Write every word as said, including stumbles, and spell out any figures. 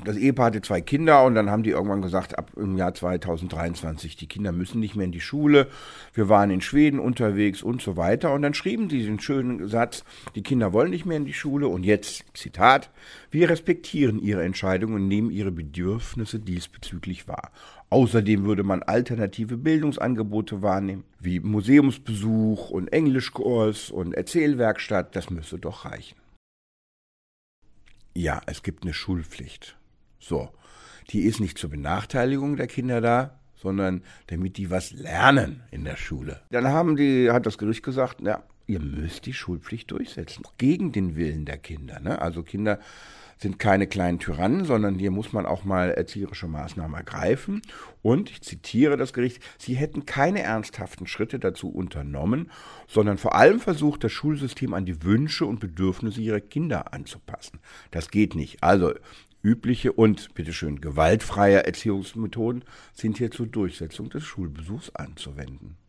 Das Ehepaar hatte zwei Kinder und dann haben die irgendwann gesagt, ab im Jahr zweitausenddreiundzwanzig, die Kinder müssen nicht mehr in die Schule. Wir waren in Schweden unterwegs und so weiter. Und dann schrieben die den schönen Satz, die Kinder wollen nicht mehr in die Schule. Und jetzt, Zitat, wir respektieren ihre Entscheidung und nehmen ihre Bedürfnisse diesbezüglich wahr. Außerdem würde man alternative Bildungsangebote wahrnehmen, wie Museumsbesuch und Englischkurs und Erzählwerkstatt. Das müsse doch reichen. Ja, es gibt eine Schulpflicht. So, die ist nicht zur Benachteiligung der Kinder da, sondern damit die was lernen in der Schule. Dann haben die, hat das Gericht gesagt, ja, ihr müsst die Schulpflicht durchsetzen, gegen den Willen der Kinder. Ne? Also Kinder sind keine kleinen Tyrannen, sondern hier muss man auch mal erzieherische Maßnahmen ergreifen. Und, ich zitiere das Gericht, sie hätten keine ernsthaften Schritte dazu unternommen, sondern vor allem versucht, das Schulsystem an die Wünsche und Bedürfnisse ihrer Kinder anzupassen. Das geht nicht. Also übliche und, bitteschön, gewaltfreie Erziehungsmethoden sind hier zur Durchsetzung des Schulbesuchs anzuwenden.